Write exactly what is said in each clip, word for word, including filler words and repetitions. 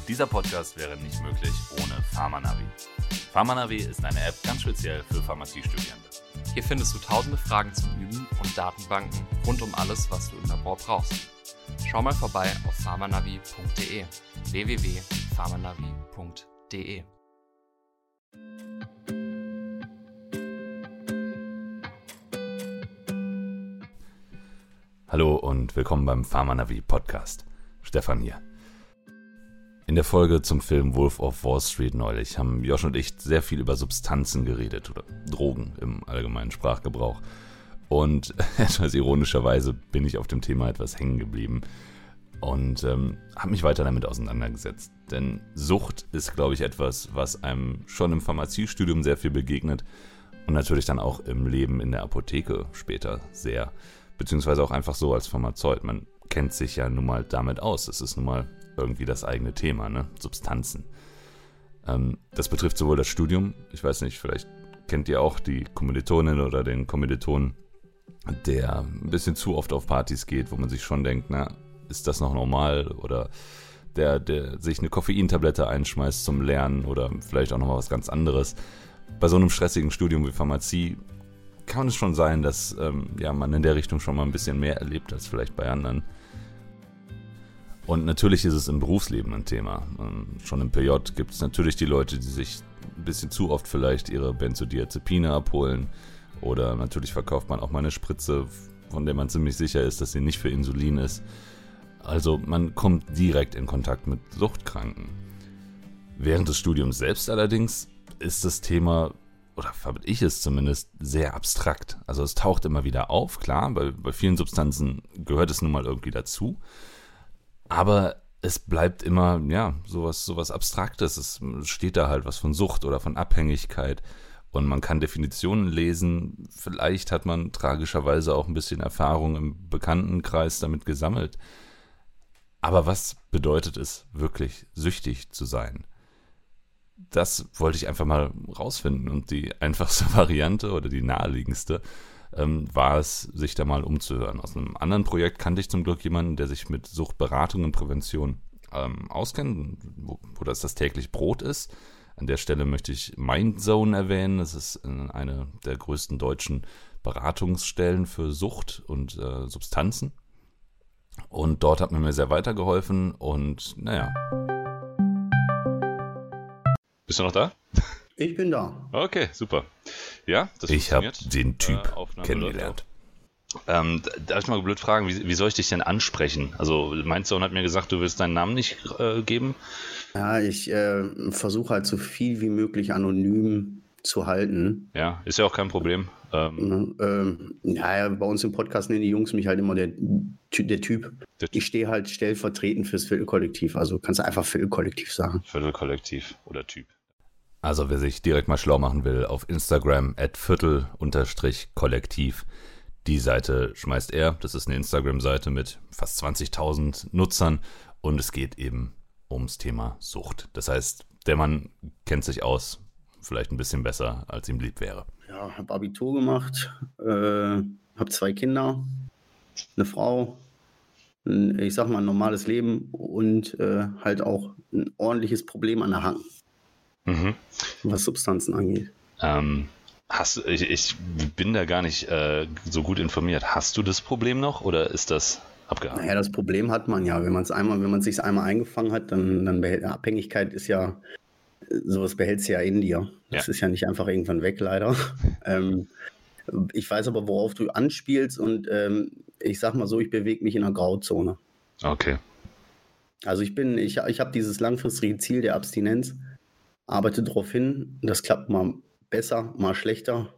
Dieser Podcast wäre nicht möglich ohne Pharmanavi. Pharmanavi ist eine App ganz speziell für Pharmaziestudierende. Hier findest du tausende Fragen zum Üben und Datenbanken rund um alles, was du im Labor brauchst. Schau mal vorbei auf pharmanavi punkt de, w w w punkt pharmanavi punkt de. Hallo und willkommen beim Pharmanavi Podcast. Stefan hier. In der Folge zum Film Wolf of Wall Street neulich haben Josh und ich sehr viel über Substanzen geredet oder Drogen im allgemeinen Sprachgebrauch. Und etwas ironischerweise bin ich auf dem Thema etwas hängen geblieben und ähm, habe mich weiter damit auseinandergesetzt. Denn Sucht ist, glaube ich, etwas, was einem schon im Pharmaziestudium sehr viel begegnet und natürlich dann auch im Leben in der Apotheke später sehr. Beziehungsweise auch einfach so als Pharmazeut. Man kennt sich ja nun mal damit aus. Es ist nun mal irgendwie das eigene Thema, ne? Substanzen. Ähm, das betrifft sowohl das Studium, ich weiß nicht, vielleicht kennt ihr auch die Kommilitonin oder den Kommiliton, der ein bisschen zu oft auf Partys geht, wo man sich schon denkt, na, ist das noch normal? Oder der, der sich eine Koffeintablette einschmeißt zum Lernen oder vielleicht auch nochmal was ganz anderes. Bei so einem stressigen Studium wie Pharmazie kann es schon sein, dass ähm, ja, man in der Richtung schon mal ein bisschen mehr erlebt als vielleicht bei anderen. Und natürlich ist es im Berufsleben ein Thema. Ähm, schon im P J gibt es natürlich die Leute, die sich ein bisschen zu oft vielleicht ihre Benzodiazepine abholen. Oder natürlich verkauft man auch mal eine Spritze, von der man ziemlich sicher ist, dass sie nicht für Insulin ist. Also man kommt direkt in Kontakt mit Suchtkranken. Während des Studiums selbst allerdings ist das Thema, oder fand ich es zumindest, sehr abstrakt. Also es taucht immer wieder auf, klar, bei, bei vielen Substanzen gehört es nun mal irgendwie dazu. Aber es bleibt immer, ja, sowas, sowas Abstraktes. Es steht da halt was von Sucht oder von Abhängigkeit. Und man kann Definitionen lesen. Vielleicht hat man tragischerweise auch ein bisschen Erfahrung im Bekanntenkreis damit gesammelt. Aber was bedeutet es, wirklich süchtig zu sein? Das wollte ich einfach mal rausfinden und die einfachste Variante oder die naheliegendste ähm, war es, sich da mal umzuhören. Aus einem anderen Projekt kannte ich zum Glück jemanden, der sich mit Suchtberatung und Prävention ähm, auskennt, wo, wo das das täglich Brot ist. An der Stelle möchte ich Mindzone erwähnen. Das ist eine der größten deutschen Beratungsstellen für Sucht und äh, Substanzen. Und dort hat man mir sehr weitergeholfen und naja. Bist du noch da? Ich bin da. Okay, super. Ja, das Ich habe den Typ äh, kennengelernt. Ähm, darf ich mal blöd fragen, wie, wie soll ich dich denn ansprechen? Also mein Sohn hat mir gesagt, du willst deinen Namen nicht äh, geben. Ja, ich äh, versuche halt so viel wie möglich anonym zu halten. Ja, ist ja auch kein Problem. Ähm, ähm, ja, bei uns im Podcast nennen die Jungs mich halt immer der, der Typ. Der ich stehe halt stellvertretend fürs Viertelkollektiv. Also kannst du einfach Viertelkollektiv sagen. Viertelkollektiv oder Typ. Also wer sich direkt mal schlau machen will, auf Instagram at viertel-kollektiv. Die Seite schmeißt er. Das ist eine Instagram-Seite mit fast zwanzigtausend Nutzern. Und es geht eben ums Thema Sucht. Das heißt, der Mann kennt sich aus, vielleicht ein bisschen besser, als ihm lieb wäre. Ja, habe Abitur gemacht, äh, habe zwei Kinder, eine Frau, ein, ich sag mal ein normales Leben und äh, halt auch ein ordentliches Problem an der Hand, mhm. was Substanzen angeht. Ähm, hast du, ich, ich bin da gar nicht äh, so gut informiert. Hast du das Problem noch oder ist das abgehakt? Naja, das Problem hat man ja, wenn man es einmal, wenn man es sich einmal eingefangen hat, dann, dann behält, Abhängigkeit ist ja, sowas behält es ja in dir. Das ja. ist ja nicht einfach irgendwann weg, leider. ähm, ich weiß aber, worauf du anspielst und ähm, ich sag mal so, ich bewege mich in einer Grauzone. Okay. Also ich bin, ich, ich habe dieses langfristige Ziel der Abstinenz, arbeite darauf hin, das klappt mal besser, mal schlechter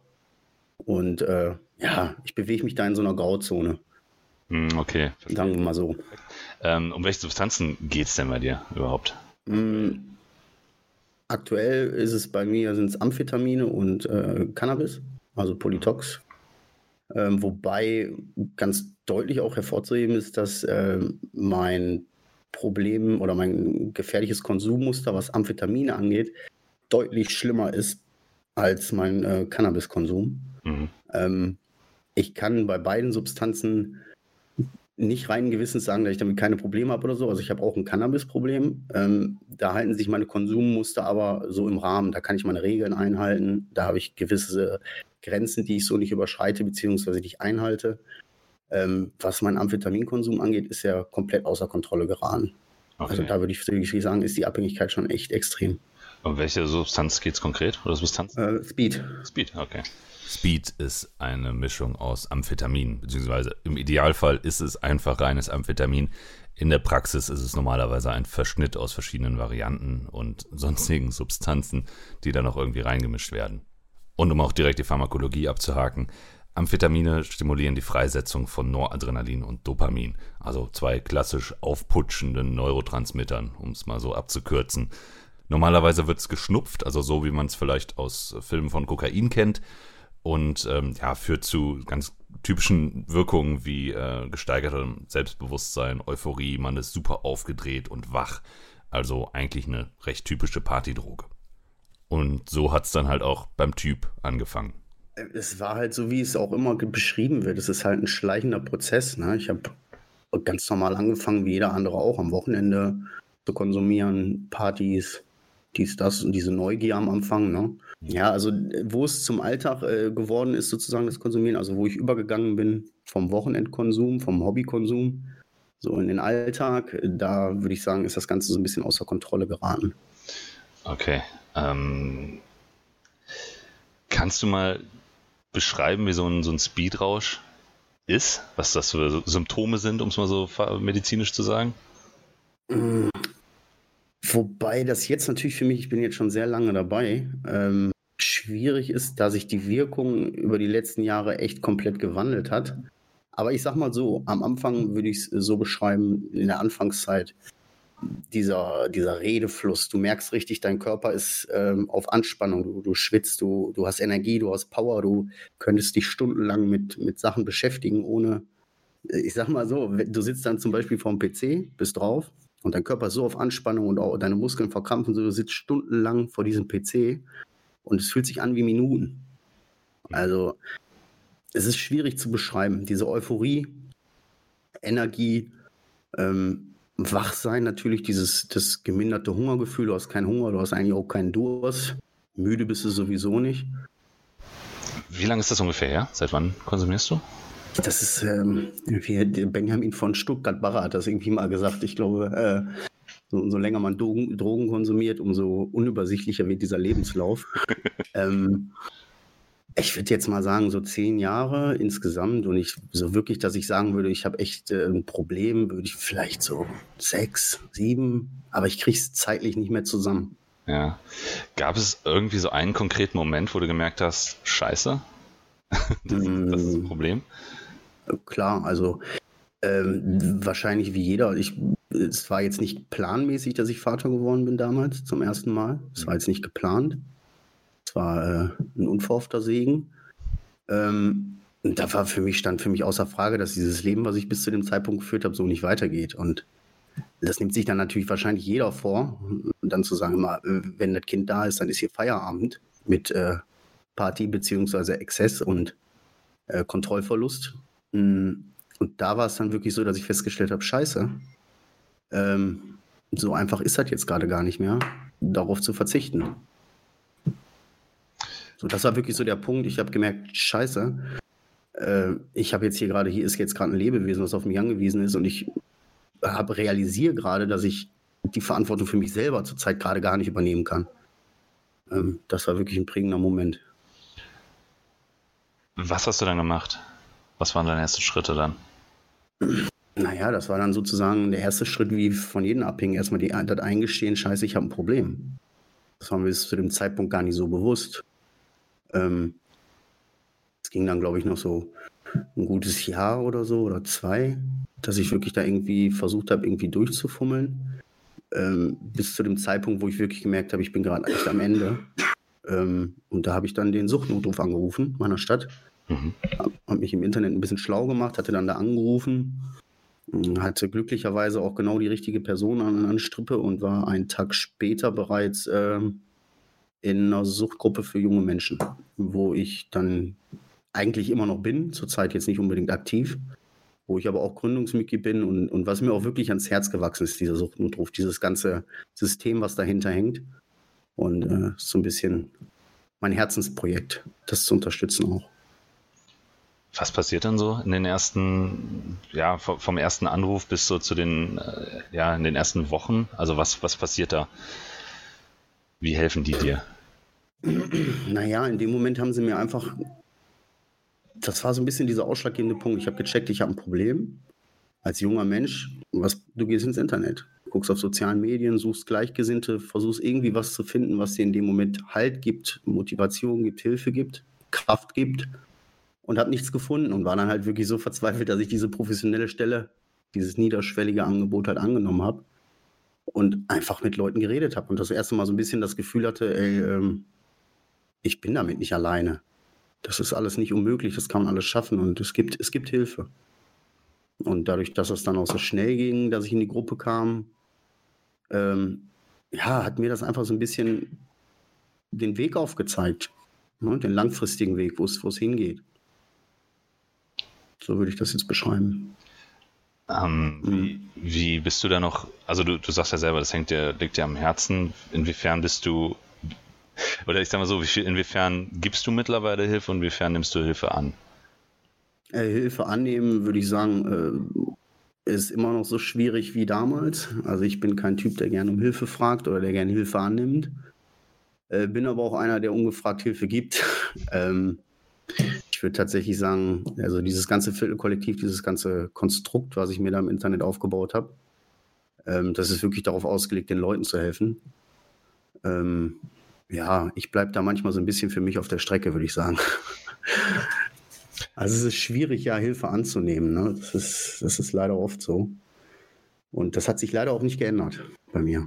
und äh, ja, ich bewege mich da in so einer Grauzone. Okay. Verstehe. Sagen wir mal so. Ähm, um welche Substanzen geht es denn bei dir überhaupt? Mm, aktuell ist es bei mir, sind es Amphetamine und äh, Cannabis, also Polytox. Ähm, wobei ganz deutlich auch hervorzuheben ist, dass äh, mein Problem oder mein gefährliches Konsummuster, was Amphetamine angeht, deutlich schlimmer ist als mein äh, Cannabiskonsum. Mhm. Ähm, ich kann bei beiden Substanzen nicht reinen Gewissens sagen, dass ich damit keine Probleme habe oder so. Also ich habe auch ein Cannabis-Problem. Ähm, da halten sich meine Konsummuster aber so im Rahmen. Da kann ich meine Regeln einhalten. Da habe ich gewisse Grenzen, die ich so nicht überschreite, beziehungsweise nicht einhalte. Ähm, was meinen Amphetaminkonsum angeht, ist er komplett außer Kontrolle geraten. Okay. Also da würde ich wirklich sagen, ist die Abhängigkeit schon echt extrem. Um welche Substanz geht es konkret? Oder Substanz? Äh, Speed. Speed, okay. Speed ist eine Mischung aus Amphetamin, beziehungsweise im Idealfall ist es einfach reines Amphetamin. In der Praxis ist es normalerweise ein Verschnitt aus verschiedenen Varianten und sonstigen Substanzen, die dann noch irgendwie reingemischt werden. Und um auch direkt die Pharmakologie abzuhaken, Amphetamine stimulieren die Freisetzung von Noradrenalin und Dopamin, also zwei klassisch aufputschenden Neurotransmittern, um es mal so abzukürzen. Normalerweise wird es geschnupft, also so wie man es vielleicht aus Filmen von Kokain kennt und ähm, ja, führt zu ganz typischen Wirkungen wie äh, gesteigertem Selbstbewusstsein, Euphorie, man ist super aufgedreht und wach, also eigentlich eine recht typische Partydroge. Und so hat es dann halt auch beim Typ angefangen. Es war halt so, wie es auch immer beschrieben wird. Es ist halt ein schleichender Prozess. Ne? Ich habe ganz normal angefangen, wie jeder andere auch, am Wochenende zu konsumieren, Partys, dies, das und diese Neugier am Anfang. Ne? Ja, also wo es zum Alltag äh, geworden ist, sozusagen das Konsumieren, also wo ich übergegangen bin vom Wochenendkonsum, vom Hobbykonsum, so in den Alltag, da würde ich sagen, ist das Ganze so ein bisschen außer Kontrolle geraten. Okay. Ähm, kannst du mal beschreiben, wie so ein, so ein Speedrausch ist? Was das für Symptome sind, um es mal so medizinisch zu sagen? Mm. Wobei das jetzt natürlich für mich, ich bin jetzt schon sehr lange dabei, ähm, schwierig ist, da sich die Wirkung über die letzten Jahre echt komplett gewandelt hat. Aber ich sag mal so, am Anfang würde ich es so beschreiben, in der Anfangszeit, dieser, dieser Redefluss, du merkst richtig, dein Körper ist ähm, auf Anspannung, du, du schwitzt, du, du hast Energie, du hast Power, du könntest dich stundenlang mit, mit Sachen beschäftigen, ohne, ich sag mal so, du sitzt dann zum Beispiel vorm P C, bist drauf, und dein Körper ist so auf Anspannung und auch deine Muskeln verkrampfen, so du sitzt stundenlang vor diesem P C und es fühlt sich an wie Minuten. Also es ist schwierig zu beschreiben. Diese Euphorie, Energie, ähm, Wachsein natürlich, dieses das geminderte Hungergefühl, du hast keinen Hunger, du hast eigentlich auch keinen Durst. Müde bist du sowieso nicht. Wie lange ist das ungefähr her? Seit wann konsumierst du? Das ist, ähm, wie Benjamin von Stuttgart-Barre hat das irgendwie mal gesagt. Ich glaube, äh, so, umso länger man Drogen, Drogen konsumiert, umso unübersichtlicher wird dieser Lebenslauf. ähm, ich würde jetzt mal sagen, so zehn Jahre insgesamt. Und ich so wirklich, dass ich sagen würde, ich habe echt äh, ein Problem, würde ich vielleicht so sechs, sieben, aber ich kriege es zeitlich nicht mehr zusammen. Ja. Gab es irgendwie so einen konkreten Moment, wo du gemerkt hast, scheiße, das, das ist ein Problem? Klar, also ähm, wahrscheinlich wie jeder. Ich, es war jetzt nicht planmäßig, dass ich Vater geworden bin damals, zum ersten Mal. Es war jetzt nicht geplant. Es war äh, ein unverhoffter Segen. Ähm, und da war für mich, stand für mich außer Frage, dass dieses Leben, was ich bis zu dem Zeitpunkt geführt habe, so nicht weitergeht. Und das nimmt sich dann natürlich wahrscheinlich jeder vor. Und dann zu sagen, immer, wenn das Kind da ist, dann ist hier Feierabend mit äh, Party beziehungsweise Exzess und äh, Kontrollverlust. Und da war es dann wirklich so, dass ich festgestellt habe, scheiße, ähm, so einfach ist das jetzt gerade gar nicht mehr, darauf zu verzichten. So, das war wirklich so der Punkt. Ich habe gemerkt, scheiße, äh, ich habe jetzt hier gerade, hier ist jetzt gerade ein Lebewesen, was auf mich angewiesen ist und ich habe realisiere gerade, dass ich die Verantwortung für mich selber zurzeit gerade gar nicht übernehmen kann. Ähm, das war wirklich ein prägender Moment. Was hast du dann gemacht? Was waren deine ersten Schritte dann? Naja, das war dann sozusagen der erste Schritt, wie von jedem Abhängen, erstmal die, das Eingestehen, scheiße, ich habe ein Problem. Das war mir bis zu dem Zeitpunkt gar nicht so bewusst. Ähm, es ging dann, glaube ich, noch so ein gutes Jahr oder so oder zwei, dass ich wirklich da irgendwie versucht habe, irgendwie durchzufummeln. Ähm, bis zu dem Zeitpunkt, wo ich wirklich gemerkt habe, ich bin gerade echt am Ende. Ähm, und da habe ich dann den Suchtnotruf angerufen, meiner Stadt. Mhm. Habe mich im Internet ein bisschen schlau gemacht, hatte dann da angerufen, hatte glücklicherweise auch genau die richtige Person an der Strippe und war einen Tag später bereits äh, in einer Suchtgruppe für junge Menschen, wo ich dann eigentlich immer noch bin, zurzeit jetzt nicht unbedingt aktiv, wo ich aber auch Gründungsmitglied bin und, und was mir auch wirklich ans Herz gewachsen ist, dieser Suchtnotruf, dieses ganze System, was dahinter hängt. Und äh, so ein bisschen mein Herzensprojekt, das zu unterstützen auch. Was passiert dann so in den ersten, ja, vom ersten Anruf bis so zu den, ja, in den ersten Wochen? Also was, was passiert da? Wie helfen die dir? Naja, in dem Moment haben sie mir einfach, das war so ein bisschen dieser ausschlaggebende Punkt. Ich habe gecheckt, ich habe ein Problem. Als junger Mensch, was, du gehst ins Internet, guckst auf sozialen Medien, suchst Gleichgesinnte, versuchst irgendwie was zu finden, was dir in dem Moment Halt gibt, Motivation gibt, Hilfe gibt, Kraft gibt und habe nichts gefunden und war dann halt wirklich so verzweifelt, dass ich diese professionelle Stelle, dieses niederschwellige Angebot halt angenommen habe und einfach mit Leuten geredet habe und das erste Mal so ein bisschen das Gefühl hatte, ey, ähm, ich bin damit nicht alleine. Das ist alles nicht unmöglich, das kann man alles schaffen und es gibt, es gibt Hilfe. Und dadurch, dass es dann auch so schnell ging, dass ich in die Gruppe kam, ähm, ja, hat mir das einfach so ein bisschen den Weg aufgezeigt, ne? Den langfristigen Weg, wo es wo es hingeht. So würde ich das jetzt beschreiben. Ähm, Mhm. wie, wie bist du da noch, also du, du sagst ja selber, das hängt dir, liegt dir am Herzen. Inwiefern bist du, oder ich sag mal so, wie viel, inwiefern gibst du mittlerweile Hilfe und inwiefern nimmst du Hilfe an? Äh, Hilfe annehmen, würde ich sagen, äh, ist immer noch so schwierig wie damals. Also ich bin kein Typ, der gerne um Hilfe fragt oder der gerne Hilfe annimmt. Äh, bin aber auch einer, der ungefragt Hilfe gibt. ähm, ich würde tatsächlich sagen, also dieses ganze Viertelkollektiv, dieses ganze Konstrukt, was ich mir da im Internet aufgebaut habe, ähm, das ist wirklich darauf ausgelegt, den Leuten zu helfen. Ähm, ja, ich bleibe da manchmal so ein bisschen für mich auf der Strecke, würde ich sagen. Also es ist schwierig, ja, Hilfe anzunehmen. Ne? Das ist, das ist leider oft so. Und das hat sich leider auch nicht geändert bei mir.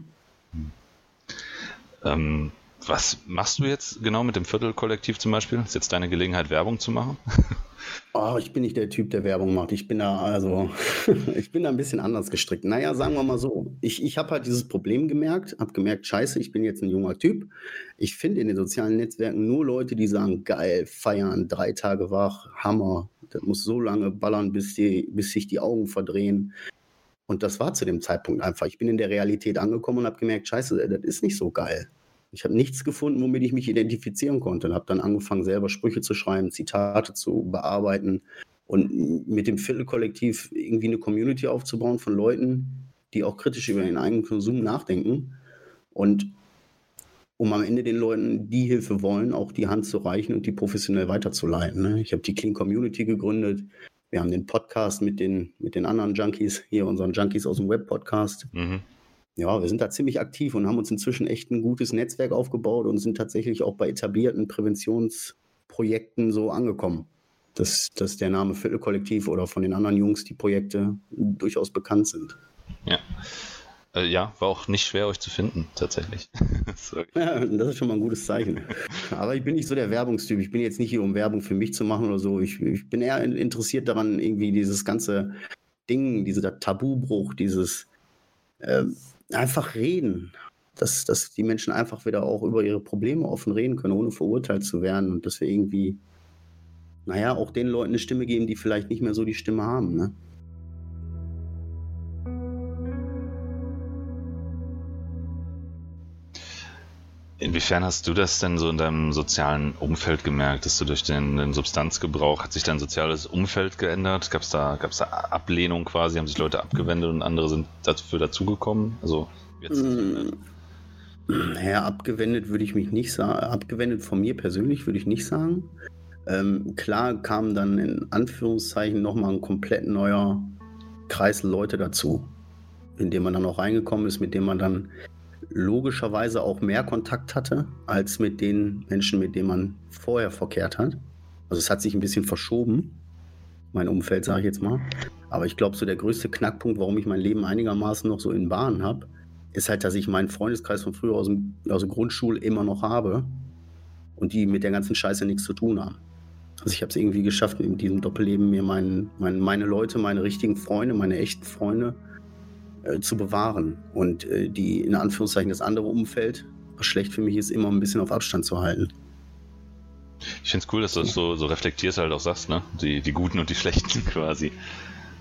Ähm, was machst du jetzt genau mit dem Viertelkollektiv zum Beispiel? Ist jetzt deine Gelegenheit, Werbung zu machen? Oh, ich bin nicht der Typ, der Werbung macht. Ich bin da also, ich bin da ein bisschen anders gestrickt. Naja, sagen wir mal so. Ich, ich habe halt dieses Problem gemerkt, habe gemerkt, scheiße, ich bin jetzt ein junger Typ. Ich finde in den sozialen Netzwerken nur Leute, die sagen, geil, feiern, drei Tage wach, Hammer. Das muss so lange ballern, bis, die, bis sich die Augen verdrehen. Und das war zu dem Zeitpunkt einfach. Ich bin in der Realität angekommen und habe gemerkt, scheiße, das ist nicht so geil. Ich habe nichts gefunden, womit ich mich identifizieren konnte. Und habe dann angefangen, selber Sprüche zu schreiben, Zitate zu bearbeiten und mit dem Viertelkollektiv irgendwie eine Community aufzubauen von Leuten, die auch kritisch über ihren eigenen Konsum nachdenken. Und um am Ende den Leuten, die Hilfe wollen, auch die Hand zu reichen und die professionell weiterzuleiten. Ne? Ich habe die Clean Community gegründet. Wir haben den Podcast mit den, mit den anderen Junkies, hier unseren Junkies aus dem Web-Podcast. Mhm. Ja, wir sind da ziemlich aktiv und haben uns inzwischen echt ein gutes Netzwerk aufgebaut und sind tatsächlich auch bei etablierten Präventionsprojekten so angekommen, dass, dass der Name Viertelkollektiv oder von den anderen Jungs die Projekte durchaus bekannt sind. Ja. Äh, ja, war auch nicht schwer, euch zu finden, tatsächlich. Sorry. Ja, das ist schon mal ein gutes Zeichen. Aber ich bin nicht so der Werbungstyp. Ich bin jetzt nicht hier, um Werbung für mich zu machen oder so. Ich, ich bin eher interessiert daran, irgendwie dieses ganze Ding, dieser Tabubruch, dieses äh, einfach reden, dass, dass die Menschen einfach wieder auch über ihre Probleme offen reden können, ohne verurteilt zu werden und dass wir irgendwie, naja, auch den Leuten eine Stimme geben, die vielleicht nicht mehr so die Stimme haben, ne? Inwiefern hast du das denn so in deinem sozialen Umfeld gemerkt, dass du durch den, den Substanzgebrauch, hat sich dein soziales Umfeld geändert? Gab es da, gab's da Ablehnung quasi? Haben sich Leute abgewendet und andere sind dafür dazugekommen? Also jetzt. Mm, naja, abgewendet würde ich mich nicht sagen. Abgewendet von mir persönlich würde ich nicht sagen. Ähm, klar kam dann in Anführungszeichen nochmal ein komplett neuer Kreis Leute dazu, in dem man dann auch reingekommen ist, mit dem man dann logischerweise auch mehr Kontakt hatte, als mit den Menschen, mit denen man vorher verkehrt hat. Also es hat sich ein bisschen verschoben, mein Umfeld, sage ich jetzt mal. Aber ich glaube, so der größte Knackpunkt, warum ich mein Leben einigermaßen noch so in Bahn habe, ist halt, dass ich meinen Freundeskreis von früher aus, dem, aus der Grundschule immer noch habe und die mit der ganzen Scheiße nichts zu tun haben. Also ich habe es irgendwie geschafft, in diesem Doppelleben mir mein, mein, meine Leute, meine richtigen Freunde, meine echten Freunde zu bewahren und äh, die in Anführungszeichen das andere Umfeld, was schlecht für mich ist, immer ein bisschen auf Abstand zu halten. Ich finde es cool, dass du das so, so reflektierst halt auch sagst, ne? Die, die Guten und die Schlechten quasi.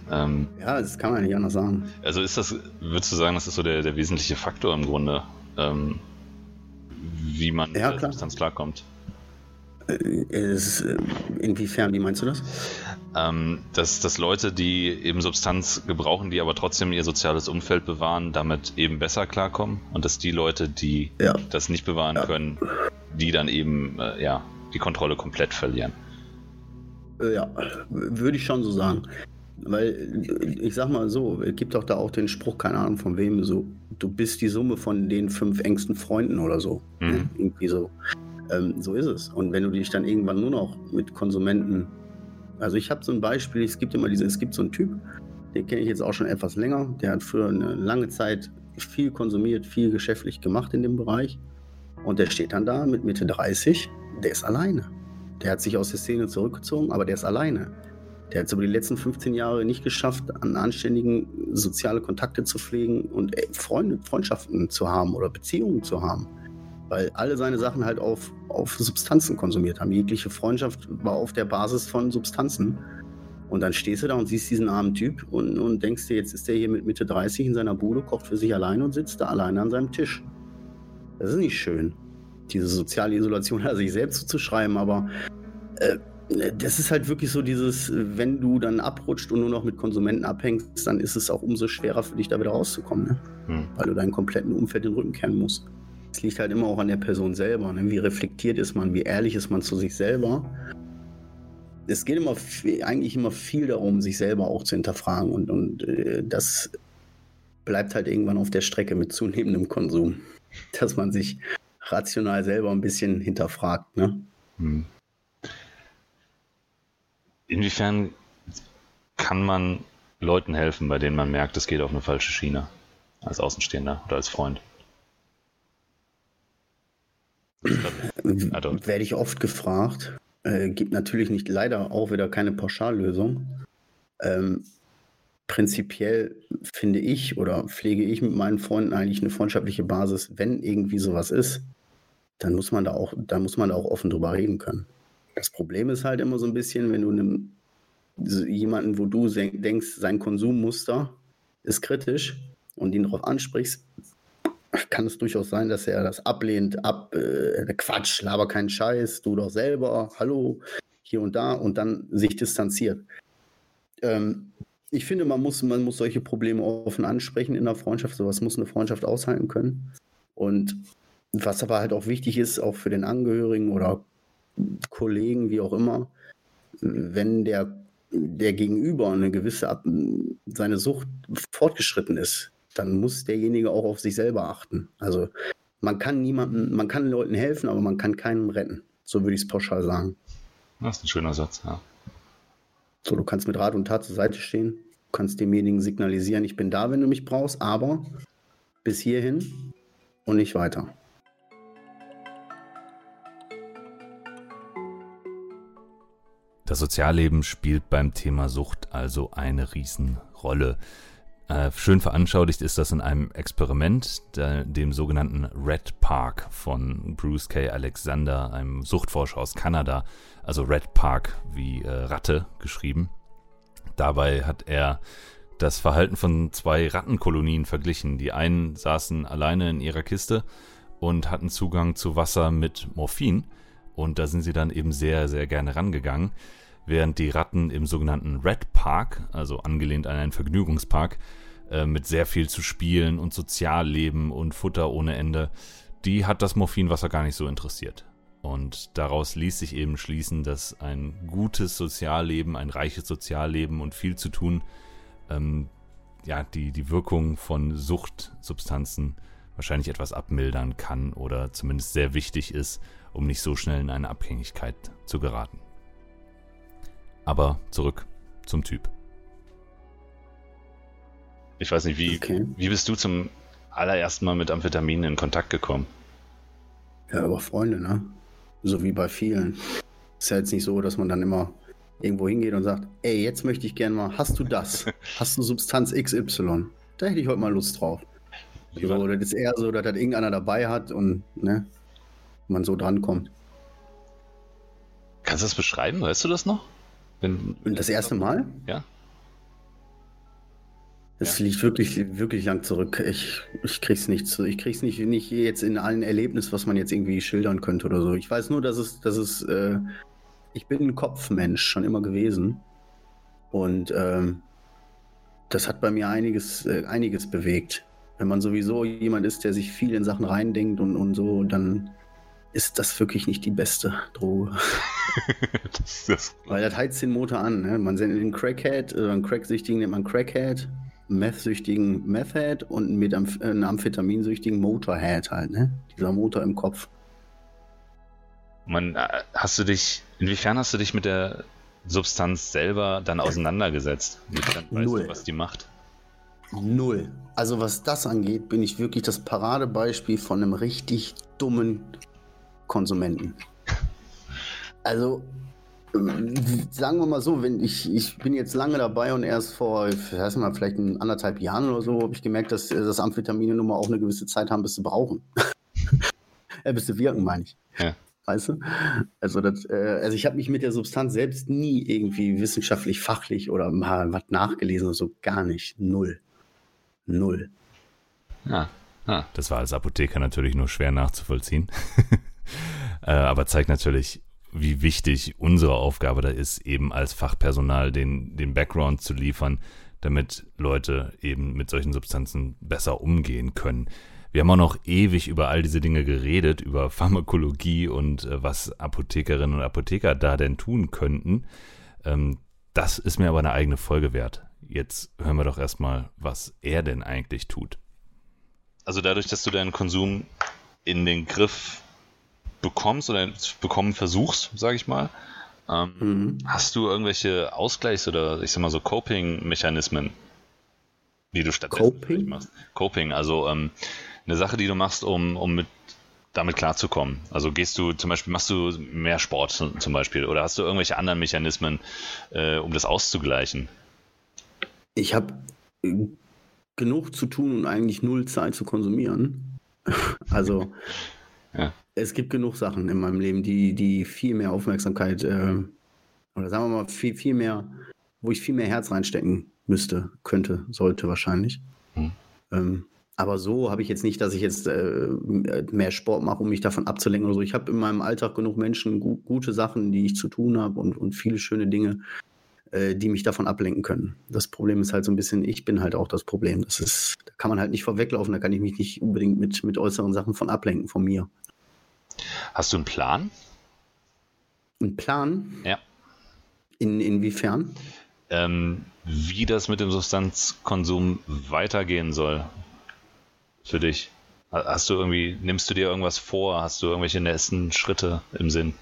Ähm, ja, das kann man nicht anders sagen. Also ist das, würdest du sagen, das ist so der, der wesentliche Faktor im Grunde, ähm, wie man ja, mit der Substanz klarkommt? Ist, inwiefern, wie meinst du das? Ähm, dass, dass Leute, die eben Substanz gebrauchen, die aber trotzdem ihr soziales Umfeld bewahren, damit eben besser klarkommen und dass die Leute, die ja. das nicht bewahren ja. können, die dann eben äh, ja, die Kontrolle komplett verlieren. Ja, würde ich schon so sagen. Weil, ich sag mal so, es gibt doch da auch den Spruch, keine Ahnung von wem, so, du bist die Summe von den fünf engsten Freunden oder so. Mhm. Ne? Irgendwie so. Ähm, so ist es. Und wenn du dich dann irgendwann nur noch mit Konsumenten, also ich habe so ein Beispiel, es gibt immer diese, es gibt so einen Typ, den kenne ich jetzt auch schon etwas länger, der hat früher eine lange Zeit viel konsumiert, viel geschäftlich gemacht in dem Bereich und der steht dann da mit Mitte dreißig, der ist alleine. Der hat sich aus der Szene zurückgezogen, aber der ist alleine. Der hat es über die letzten fünfzehn Jahre nicht geschafft, an anständigen soziale Kontakte zu pflegen und ey, Freunde, Freundschaften zu haben oder Beziehungen zu haben. Weil alle seine Sachen halt auf, auf Substanzen konsumiert haben. Jegliche Freundschaft war auf der Basis von Substanzen. Und dann stehst du da und siehst diesen armen Typ und, und denkst dir, jetzt ist der hier mit Mitte dreißig in seiner Bude, kocht für sich alleine und sitzt da alleine an seinem Tisch. Das ist nicht schön, diese soziale Isolation an sich selbst zuzuschreiben, aber äh, das ist halt wirklich so dieses, wenn du dann abrutscht und nur noch mit Konsumenten abhängst, dann ist es auch umso schwerer für dich, da wieder rauszukommen, ne? Hm. Weil du deinen kompletten Umfeld in den Rücken kehren musst. Es liegt halt immer auch an der Person selber, ne? Wie reflektiert ist man, wie ehrlich ist man zu sich selber. Es geht immer eigentlich immer viel darum, sich selber auch zu hinterfragen und, und äh, das bleibt halt irgendwann auf der Strecke mit zunehmendem Konsum, dass man sich rational selber ein bisschen hinterfragt, ne? Hm. Inwiefern kann man Leuten helfen, bei denen man merkt, es geht auf eine falsche Schiene, als Außenstehender oder als Freund? Werde ich oft gefragt. Äh, gibt natürlich nicht, leider auch wieder keine Pauschallösung. Ähm, prinzipiell finde ich oder pflege ich mit meinen Freunden eigentlich eine freundschaftliche Basis. Wenn irgendwie sowas ist, dann muss man da auch, dann muss man da auch offen drüber reden können. Das Problem ist halt immer so ein bisschen, wenn du einem, jemanden, wo du denkst, sein Konsummuster ist kritisch und ihn darauf ansprichst, kann es durchaus sein, dass er das ablehnt, ab, äh, Quatsch, laber keinen Scheiß, du doch selber, hallo, hier und da und dann sich distanziert. Ähm, ich finde, man muss, man muss solche Probleme offen ansprechen in der Freundschaft, sowas muss eine Freundschaft aushalten können. Und was aber halt auch wichtig ist, auch für den Angehörigen oder Kollegen, wie auch immer, wenn der, der Gegenüber eine gewisse, Ab- seine Sucht fortgeschritten ist, dann muss derjenige auch auf sich selber achten. Also man kann niemandem, man kann Leuten helfen, aber man kann keinem retten. So würde ich es pauschal sagen. Das ist ein schöner Satz, ja. So, du kannst mit Rat und Tat zur Seite stehen, du kannst demjenigen signalisieren, ich bin da, wenn du mich brauchst, aber bis hierhin und nicht weiter. Das Sozialleben spielt beim Thema Sucht also eine Riesenrolle. Äh, schön veranschaulicht ist das in einem Experiment, der, dem sogenannten Red Park von Bruce K. Alexander, einem Suchtforscher aus Kanada, also Red Park wie äh, Ratte geschrieben. Dabei hat er das Verhalten von zwei Rattenkolonien verglichen. Die einen saßen alleine in ihrer Kiste und hatten Zugang zu Wasser mit Morphin und da sind sie dann eben sehr, sehr gerne rangegangen. Während die Ratten im sogenannten Red Park, also angelehnt an einen Vergnügungspark, äh, mit sehr viel zu spielen und Sozialleben und Futter ohne Ende, die hat das Morphinwasser gar nicht so interessiert. Und daraus ließ sich eben schließen, dass ein gutes Sozialleben, ein reiches Sozialleben und viel zu tun, ähm, ja, die, die Wirkung von Suchtsubstanzen wahrscheinlich etwas abmildern kann oder zumindest sehr wichtig ist, um nicht so schnell in eine Abhängigkeit zu geraten. Aber zurück zum Typ. Ich weiß nicht, wie, okay. wie bist du zum allerersten Mal mit Amphetaminen in Kontakt gekommen? Ja, über Freunde, ne? So wie bei vielen. Ist ja jetzt nicht so, dass man dann immer irgendwo hingeht und sagt, ey, jetzt möchte ich gerne mal, hast du das? Hast du Substanz X Y? Da hätte ich heute mal Lust drauf. So, oder das ist eher so, dass das irgendeiner dabei hat und ne, man so drankommt. Kannst du das beschreiben? Weißt du das noch? Wenn, und das erste Mal? Ja. Es liegt wirklich, wirklich lang zurück. Ich, ich krieg's nicht zu. Ich krieg's nicht, nicht jetzt in allen Erlebnissen, was man jetzt irgendwie schildern könnte oder so. Ich weiß nur, dass es, dass es, äh, ich bin ein Kopfmensch schon immer gewesen. Und ähm, das hat bei mir einiges, äh, einiges bewegt. Wenn man sowieso jemand ist, der sich viel in Sachen reindenkt und, und so, dann ist das wirklich nicht die beste Droge. das, das Weil das heizt den Motor an. Ne? Man nennt den Crackhead, äh, einen Cracksüchtigen nennt man Crackhead, einen Meth-Süchtigen Methhead und einen, Methamph- äh, einen Amphetamin-Süchtigen Motorhead halt. Ne? Dieser Motor im Kopf. Man, hast du dich, inwiefern hast du dich mit der Substanz selber dann auseinandergesetzt? Weißt Null. du, was die macht? Null. Also was das angeht, bin ich wirklich das Paradebeispiel von einem richtig dummen Konsumenten. Also, sagen wir mal so, wenn ich, ich bin jetzt lange dabei und erst vor, ich weiß mal, vielleicht in anderthalb Jahren oder so, habe ich gemerkt, dass, dass Amphetamine nun mal auch eine gewisse Zeit haben, bis sie brauchen. äh, bis sie wirken, meine ich. Ja. Weißt du? Also, das, äh, also ich habe mich mit der Substanz selbst nie irgendwie wissenschaftlich, fachlich oder mal was nachgelesen oder so. Gar nicht. Null. Null. Ja. Ah. Das war als Apotheker natürlich nur schwer nachzuvollziehen. äh, aber zeigt natürlich, wie wichtig unsere Aufgabe da ist, eben als Fachpersonal den, den Background zu liefern, damit Leute eben mit solchen Substanzen besser umgehen können. Wir haben auch noch ewig über all diese Dinge geredet, über Pharmakologie und äh, was Apothekerinnen und Apotheker da denn tun könnten. Ähm, das ist mir aber eine eigene Folge wert. Jetzt hören wir doch erstmal, was er denn eigentlich tut. Also dadurch, dass du deinen Konsum in den Griff bekommst oder bekommen versuchst, sage ich mal, ähm, mhm. hast du irgendwelche Ausgleichs- oder ich sag mal so Coping-Mechanismen, die du stattdessen Coping? machst? Coping, also ähm, eine Sache, die du machst, um, um mit, damit klarzukommen. Also gehst du zum Beispiel, machst du mehr Sport zum Beispiel oder hast du irgendwelche anderen Mechanismen, äh, um das auszugleichen? Ich habe genug zu tun und eigentlich null Zeit zu konsumieren. Also ja. Es gibt genug Sachen in meinem Leben, die, die viel mehr Aufmerksamkeit äh, oder sagen wir mal viel, viel mehr, wo ich viel mehr Herz reinstecken müsste, könnte, sollte wahrscheinlich. Hm. Ähm, aber so habe ich jetzt nicht, dass ich jetzt äh, mehr Sport mache, um mich davon abzulenken oder so. Ich habe in meinem Alltag genug Menschen, gu- gute Sachen, die ich zu tun habe und, und viele schöne Dinge, äh, die mich davon ablenken können. Das Problem ist halt so ein bisschen, ich bin halt auch das Problem. Das ist, da kann man halt nicht vorweglaufen, da kann ich mich nicht unbedingt mit, mit äußeren Sachen von ablenken, von mir. Hast du einen Plan? Ein Plan? Ja. In, inwiefern? Ähm, wie das mit dem Substanzkonsum weitergehen soll für dich. Hast du irgendwie, nimmst du dir irgendwas vor? Hast du irgendwelche nächsten Schritte im Sinn?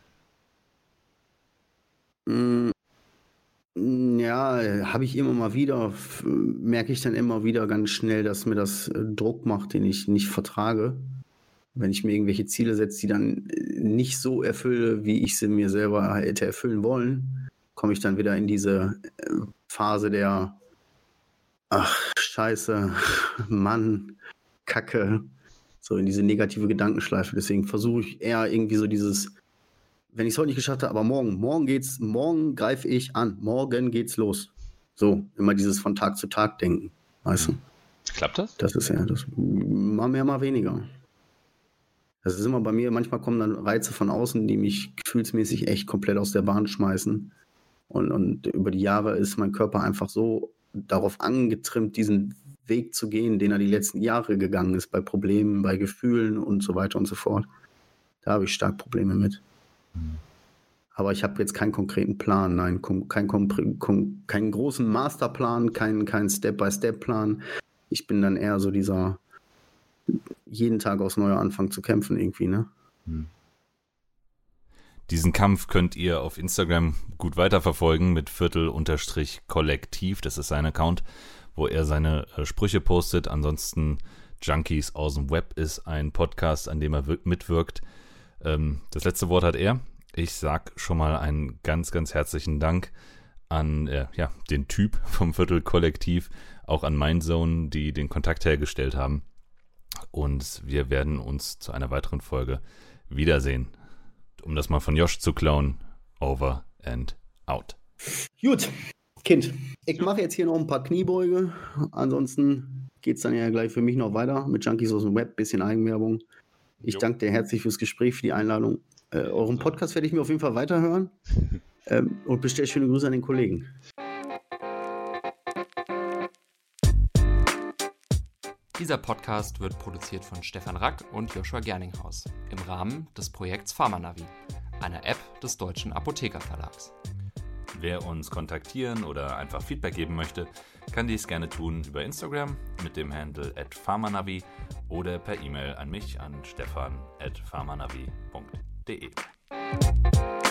Ja, habe ich immer mal wieder, merke ich dann immer wieder ganz schnell, dass mir das Druck macht, den ich nicht vertrage. Wenn ich mir irgendwelche Ziele setze, die dann nicht so erfülle, wie ich sie mir selber hätte erfüllen wollen, komme ich dann wieder in diese Phase der ach, scheiße, Mann, Kacke, so in diese negative Gedankenschleife. Deswegen versuche ich eher irgendwie so dieses, wenn ich es heute nicht geschafft habe, aber morgen, morgen geht's, morgen greife ich an, morgen geht's los. So, immer dieses von Tag zu Tag denken, weißt du? Klappt das? Das ist ja, das mal mehr, mal weniger. Das ist immer bei mir, manchmal kommen dann Reize von außen, die mich gefühlsmäßig echt komplett aus der Bahn schmeißen. Und, und über die Jahre ist mein Körper einfach so darauf angetrimmt, diesen Weg zu gehen, den er die letzten Jahre gegangen ist, bei Problemen, bei Gefühlen und so weiter und so fort. Da habe ich stark Probleme mit. Mhm. Aber ich habe jetzt keinen konkreten Plan, nein, keinen kein, kein großen Masterplan, keinen kein Step-by-Step-Plan. Ich bin dann eher so dieser jeden Tag aufs Neue anfangen zu kämpfen irgendwie, ne? Mhm. Diesen Kampf könnt ihr auf Instagram gut weiterverfolgen mit Viertel-Kollektiv. Das ist sein Account, wo er seine äh, Sprüche postet. Ansonsten Junkies aus dem Web ist ein Podcast, an dem er w- mitwirkt. Ähm, das letzte Wort hat er. Ich sag schon mal einen ganz, ganz herzlichen Dank an äh, ja, den Typ vom Viertel-Kollektiv, auch an Mindzone, die den Kontakt hergestellt haben. Und wir werden uns zu einer weiteren Folge wiedersehen. Um das mal von Josh zu klauen, over and out. Gut, Kind, ich mache jetzt hier noch ein paar Kniebeuge. Ansonsten geht es dann ja gleich für mich noch weiter mit Junkies aus dem Web, bisschen Eigenwerbung. Ich jo. danke dir herzlich fürs Gespräch, für die Einladung. Äh, euren Podcast werde ich mir auf jeden Fall weiterhören. ähm, und bestelle schöne Grüße an den Kollegen. Dieser Podcast wird produziert von Stefan Rack und Joshua Gerninghaus im Rahmen des Projekts PharmaNavi, einer App des Deutschen Apothekerverlags. Wer uns kontaktieren oder einfach Feedback geben möchte, kann dies gerne tun über Instagram mit dem Handle at pharmanavi oder per E-Mail an mich an stefan at pharmanavi punkt de.